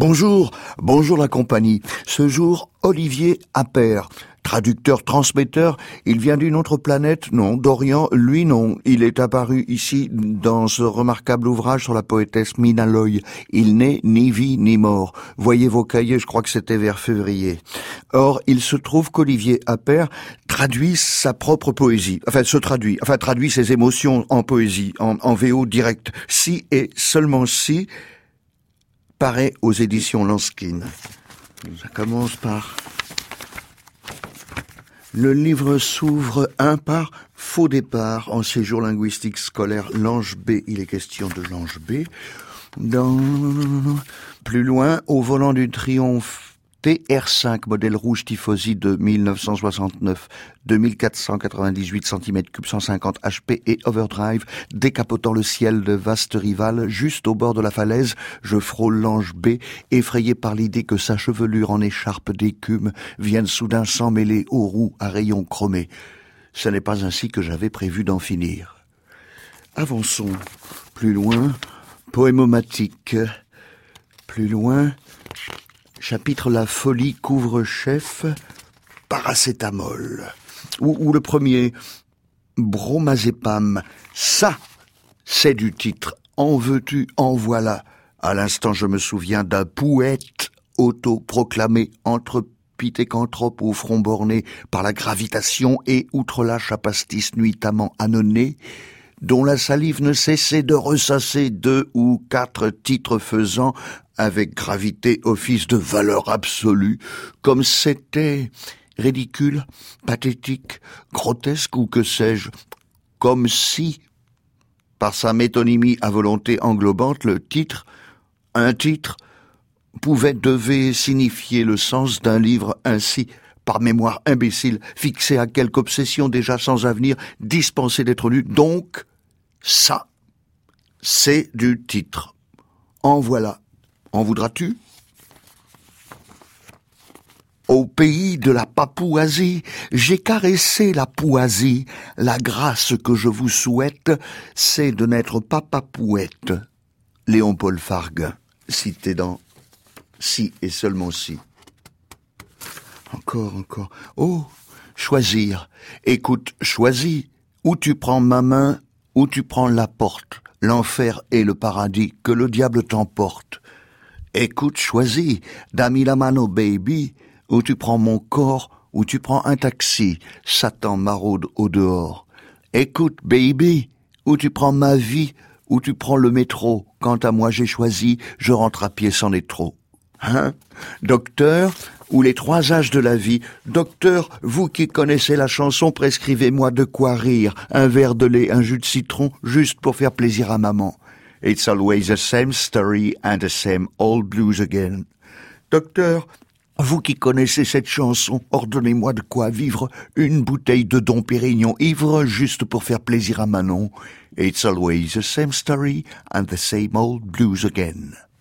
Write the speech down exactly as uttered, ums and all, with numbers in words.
Bonjour, bonjour la compagnie. Ce jour, Olivier Appert, traducteur, transmetteur, il vient d'une autre planète, non, d'Orient, lui non. Il est apparu ici dans ce remarquable ouvrage sur la poétesse Mina Loy. Il n'est ni vie ni mort. Voyez vos cahiers, je crois que c'était vers février. Or, il se trouve qu'Olivier Appert traduit sa propre poésie, enfin se traduit, enfin traduit ses émotions en poésie, en, en V O direct. Si et seulement si, paraît aux éditions Lanskin. Ça commence par... Le livre s'ouvre un par faux départ en séjour linguistique scolaire l'Ange B. Il est question de l'Ange B. Dans... Plus loin, au volant du Triomphe T R cinq, modèle rouge Tifosi de mille neuf cent soixante-neuf, deux mille quatre cent quatre-vingt-dix-huit centimètres cubes, cent cinquante H P et overdrive, décapotant le ciel de vaste rival, juste au bord de la falaise, je frôle l'Ange B, effrayé par l'idée que sa chevelure en écharpe d'écume vienne soudain s'emmêler aux roues à rayons chromés. Ce n'est pas ainsi que j'avais prévu d'en finir. Avançons. Plus loin, poémomatique. Plus loin... Chapitre La folie couvre-chef, paracétamol. Ou, ou le premier, bromazépam. Ça, c'est du titre. En veux-tu, en voilà. À l'instant, je me souviens d'un poète autoproclamé entre pithécanthrope au front borné par la gravitation et outre-lâche à pastis nuitamment annonné, dont la salive ne cessait de ressasser deux ou quatre titres faisant avec gravité office de valeur absolue, comme c'était ridicule, pathétique, grotesque ou que sais-je, comme si, par sa métonymie à volonté englobante, le titre, un titre, pouvait, devait signifier le sens d'un livre ainsi, par mémoire imbécile, fixé à quelque obsession déjà sans avenir, dispensé d'être lu. Donc, ça, c'est du titre. En voilà. En voudras-tu ? Au pays de la Papouasie, j'ai caressé la Pouasie. La grâce que je vous souhaite, c'est de n'être pas papouette. Léon-Paul Fargue, cité dans Si et seulement si. Encore, encore. Oh, choisir. Écoute, choisis. Ou tu prends ma main, ou tu prends la porte. L'enfer et le paradis, que le diable t'emporte. Écoute, choisis, dami la mano baby, ou tu prends mon corps, ou tu prends un taxi, Satan maraude au dehors. Écoute, baby, ou tu prends ma vie, ou tu prends le métro, quant à moi j'ai choisi, je rentre à pied, c'en est trop. Hein? Docteur, ou les trois âges de la vie, docteur, vous qui connaissez la chanson, prescrivez-moi de quoi rire, un verre de lait, un jus de citron, juste pour faire plaisir à maman. It's always the same story and the same old blues again. Docteur, vous qui connaissez cette chanson, ordonnez-moi de quoi vivre une bouteille de Dom Pérignon ivre juste pour faire plaisir à Manon. It's always the same story and the same old blues again.